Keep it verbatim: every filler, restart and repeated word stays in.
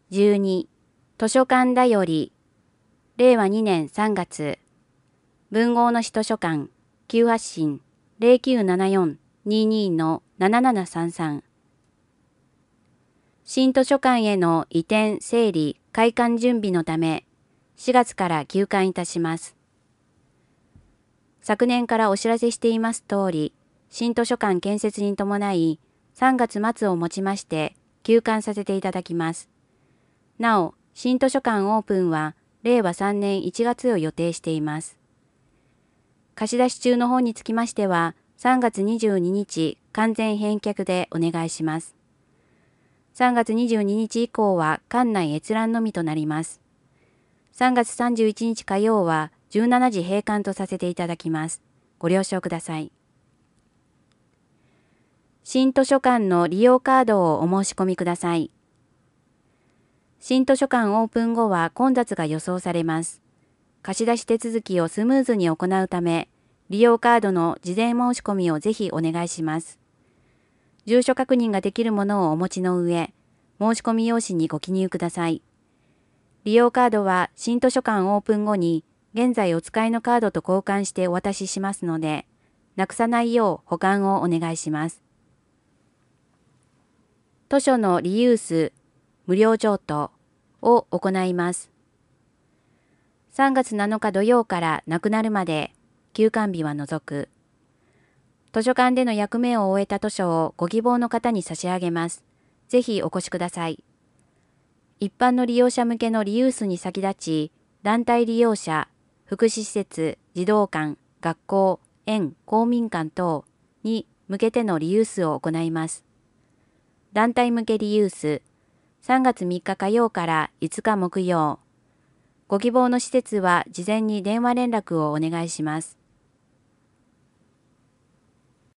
じゅうに図書館だよりれいわにねんさんがつ文豪の市図書館急発進 ゼロきゅうななよん にーにー のななななさんさん新図書館への移転整理開館準備のためしがつから休館いたします。昨年からお知らせしています通り、新図書館建設に伴いさんがつ末をもちまして休館させていただきます。なお、新図書館オープンはれいわさんねんいちがつを予定しています。貸し出し中の本につきましては、さんがつにじゅうににち完全返却でお願いします。さんがつにじゅうににち以降は館内閲覧のみとなります。さんがつさんじゅういちにち火曜はじゅうしちじ閉館とさせていただきます。ご了承ください。新図書館の利用カードをお申し込みください。新図書館オープン後は混雑が予想されます。貸し出し手続きをスムーズに行うため、利用カードの事前申し込みをぜひお願いします。住所確認ができるものをお持ちの上、申し込み用紙にご記入ください。利用カードは新図書館オープン後に現在お使いのカードと交換してお渡ししますので、なくさないよう保管をお願いします。図書のリユース、無料譲渡を行います。さんがつなのか土曜からなくなるまで休館日は除く。図書館での役目を終えた図書をご希望の方に差し上げます。ぜひお越しください。一般の利用者向けのリユースに先立ち、団体利用者、福祉施設、児童館、学校、園、公民館等に向けてのリユースを行います。団体向けリユース、さんがつみっか火曜からいつか木曜。ご希望の施設は事前に電話連絡をお願いします。